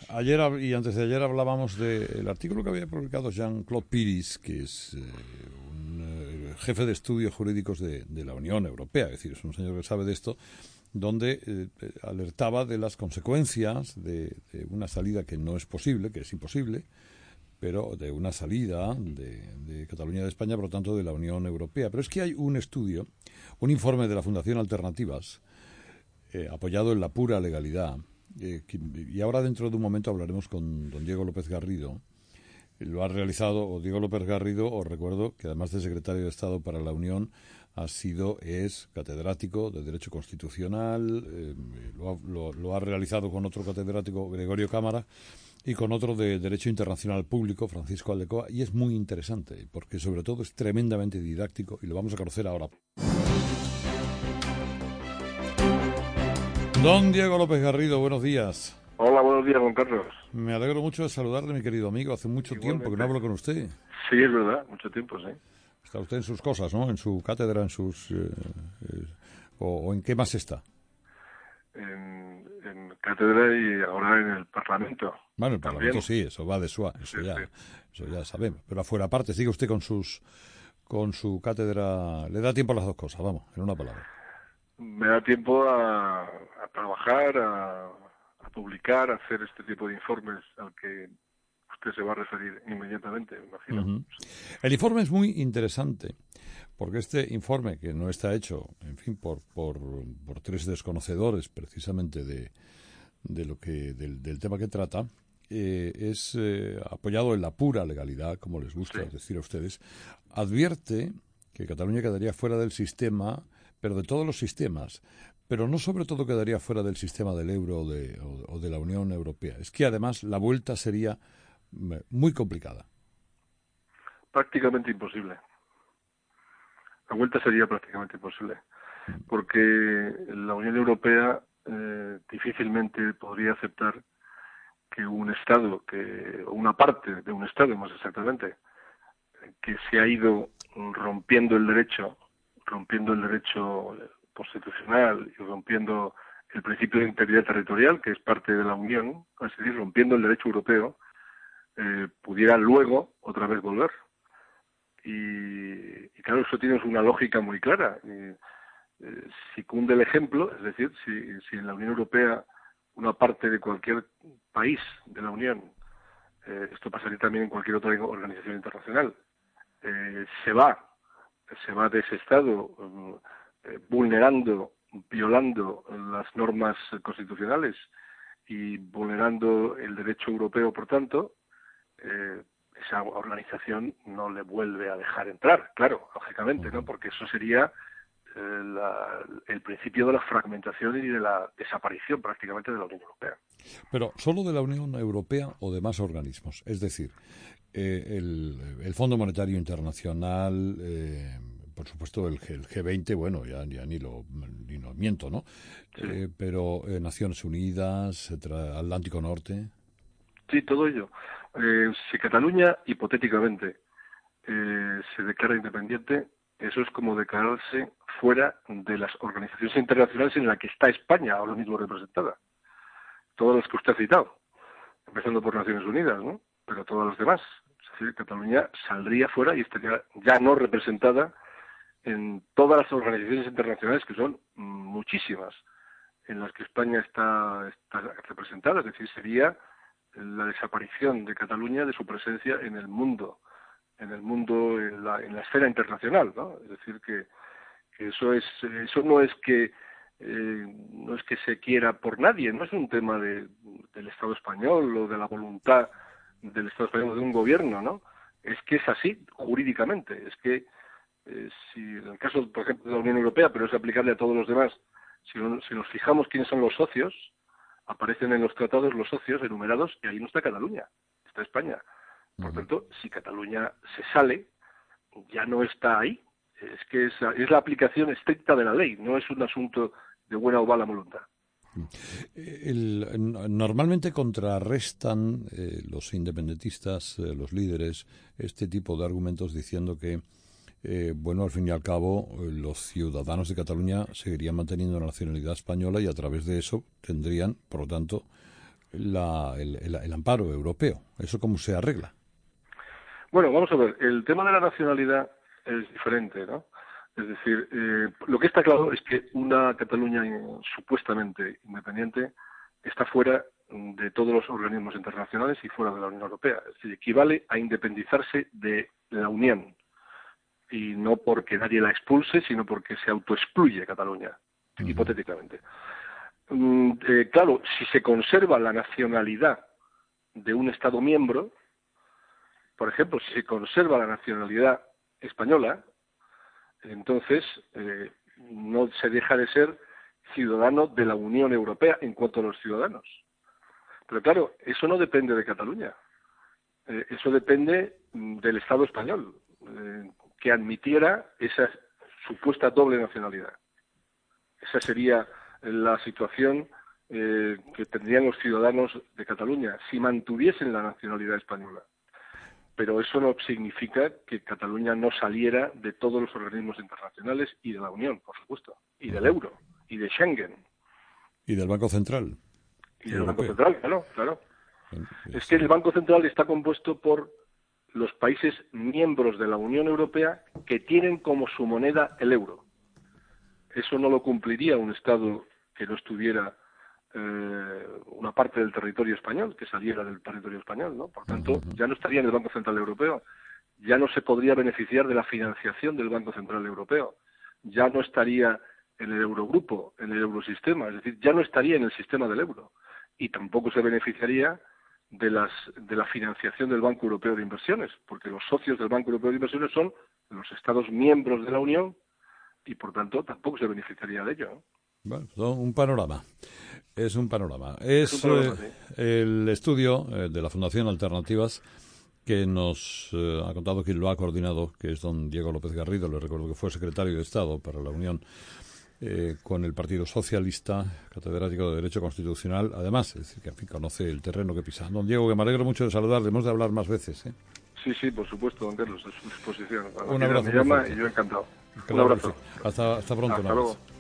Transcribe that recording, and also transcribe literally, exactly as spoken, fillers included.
ayer hab- y antes de ayer hablábamos del artículo que había publicado Jean-Claude Piris, que es eh, un eh, jefe de estudios jurídicos de, de la Unión Europea, es decir, es un señor que sabe de esto, donde eh, alertaba de las consecuencias de, de una salida que no es posible, que es imposible, pero de una salida de, de Cataluña de España, por lo tanto, de la Unión Europea. Pero es que hay un estudio, un informe de la Fundación Alternativas, eh, apoyado en la pura legalidad, eh, que, y ahora dentro de un momento hablaremos con don Diego López Garrido. Lo ha realizado, o Diego López Garrido, os recuerdo que además de secretario de Estado para la Unión, ha sido, es catedrático de Derecho Constitucional, eh, lo, ha, lo, lo ha realizado con otro catedrático, Gregorio Cámara, y con otro de Derecho Internacional Público, Francisco Aldecoa, y es muy interesante, porque sobre todo es tremendamente didáctico, y lo vamos a conocer ahora. Don Diego López Garrido, buenos días. Hola, buenos días, don Carlos. Me alegro mucho de saludarle, mi querido amigo. Hace mucho Igualmente. tiempo que no hablo con usted. Sí, es verdad, mucho tiempo, sí. Está usted en sus cosas, ¿no? En su cátedra, en sus... Eh, eh, o, ¿O en qué más está? En, en cátedra y ahora en el Parlamento. Bueno, el Parlamento También. sí, eso va de suave, eso, Sí, ya, sí. eso ya sabemos. Pero afuera aparte, sigue usted con sus con su cátedra... Le da tiempo a las dos cosas, vamos, en una palabra. Me da tiempo a, a trabajar, a, a publicar, a hacer este tipo de informes al que usted se va a referir inmediatamente, me imagino. Uh-huh. El informe es muy interesante, porque este informe, que no está hecho, en fin, por por, por tres desconocedores precisamente de, de lo que del, del tema que trata, eh, es eh, apoyado en la pura legalidad, como les gusta Sí. decir a ustedes, advierte que Cataluña quedaría fuera del sistema, pero de todos los sistemas, pero no sobre todo quedaría fuera del sistema del euro o de, o, o de la Unión Europea. Es que además la vuelta sería muy complicada. Prácticamente imposible. La vuelta sería prácticamente imposible, porque la Unión Europea eh, difícilmente podría aceptar que un Estado, que o una parte de un Estado más exactamente, que se ha ido rompiendo el derecho, rompiendo el derecho constitucional y rompiendo el principio de integridad territorial, que es parte de la Unión, es decir, rompiendo el derecho europeo, eh, pudiera luego otra vez volver. Y, y claro, eso tiene una lógica muy clara. Y, eh, si cunde el ejemplo, es decir, si, si en la Unión Europea una parte de cualquier país de la Unión, eh, esto pasaría también en cualquier otra organización internacional, eh, se va, se va de ese Estado eh, vulnerando, violando las normas constitucionales y vulnerando el derecho europeo, por tanto, eh, esa organización no le vuelve a dejar entrar, claro, lógicamente, ¿no? Porque eso sería eh, la, el principio de la fragmentación y de la desaparición prácticamente de la Unión Europea. Pero solo de la Unión Europea o de más organismos, es decir, eh, el, el Fondo Monetario Internacional, eh, por supuesto el, G, el G veinte, bueno, ya, ya ni lo ni lo miento, ¿no? Sí. Eh, pero eh, Naciones Unidas, Atlántico Norte. Sí, todo ello. Eh, si Cataluña, hipotéticamente, eh, se declara independiente, eso es como declararse fuera de las organizaciones internacionales en las que está España ahora mismo representada. Todas las que usted ha citado, empezando por Naciones Unidas, ¿no? Pero todas las demás. Es decir, Cataluña saldría fuera y estaría ya no representada en todas las organizaciones internacionales, que son muchísimas, en las que España está, está representada. Es decir, sería la desaparición de Cataluña de su presencia en el mundo, en el mundo, en la, en la esfera internacional, ¿no? Es decir, que, que eso es, eso no es que eh, no es que se quiera por nadie, no es un tema de, del Estado español o de la voluntad del Estado español o de un gobierno, ¿no? Es que es así jurídicamente, es que eh, si en el caso, por ejemplo, de la Unión Europea, pero es aplicable a todos los demás, si, no, si nos fijamos quiénes son los socios, aparecen en los tratados los socios enumerados y ahí no está Cataluña, está España. Por tanto, si Cataluña se sale, ya no está ahí. Es que es, es la aplicación estricta de la ley, no es un asunto de buena o mala voluntad. El, normalmente contrarrestan eh, los independentistas, eh, los líderes, este tipo de argumentos diciendo que, eh, bueno, al fin y al cabo, eh, los ciudadanos de Cataluña seguirían manteniendo la nacionalidad española y a través de eso tendrían, por lo tanto, la, el, el, el amparo europeo. ¿Eso cómo se arregla? Bueno, vamos a ver. El tema de la nacionalidad es diferente, ¿no? Es decir, eh, lo que está claro es que una Cataluña supuestamente independiente está fuera de todos los organismos internacionales y fuera de la Unión Europea. Es decir, equivale a independizarse de la Unión. Y no porque nadie la expulse, sino porque se autoexcluye Cataluña, uh-huh. hipotéticamente. Mm, eh, claro, si se conserva la nacionalidad de un Estado miembro, por ejemplo, si se conserva la nacionalidad española, entonces eh, no se deja de ser ciudadano de la Unión Europea en cuanto a los ciudadanos. Pero claro, eso no depende de Cataluña. Eh, eso depende del Estado español, eh, que admitiera esa supuesta doble nacionalidad. Esa sería la situación eh, que tendrían los ciudadanos de Cataluña si mantuviesen la nacionalidad española. Pero eso no significa que Cataluña no saliera de todos los organismos internacionales y de la Unión, por supuesto, y del euro, y de Schengen. Y del Banco Central. Y del Banco Central, claro, claro. Es que el Banco Central está compuesto por los países miembros de la Unión Europea que tienen como su moneda el euro. Eso no lo cumpliría un Estado que no estuviera eh, una parte del territorio español, que saliera del territorio español, ¿no? Por tanto, ya no estaría en el Banco Central Europeo, ya no se podría beneficiar de la financiación del Banco Central Europeo, ya no estaría en el Eurogrupo, en el Eurosistema, es decir, ya no estaría en el sistema del euro, y tampoco se beneficiaría de las de la financiación del Banco Europeo de Inversiones, porque los socios del Banco Europeo de Inversiones son los Estados miembros de la Unión y, por tanto, tampoco se beneficiaría de ello, ¿no? Bueno, un panorama. Es un panorama. Es, es un panorama, eh, sí. el estudio eh, de la Fundación Alternativas que nos eh, ha contado quien lo ha coordinado, que es don Diego López Garrido. Le recuerdo que fue secretario de Estado para la Unión eh, con el Partido Socialista, catedrático de Derecho Constitucional. Además, es decir, que en fin, conoce el terreno que pisa. Don Diego, que me alegro mucho de saludarle. Hemos de hablar más veces, ¿eh? Sí, sí, por supuesto, don Carlos, a su disposición. Un abrazo. Me llama y yo encantado. Claro, un abrazo. Sí. Hasta, hasta pronto. Hasta luego.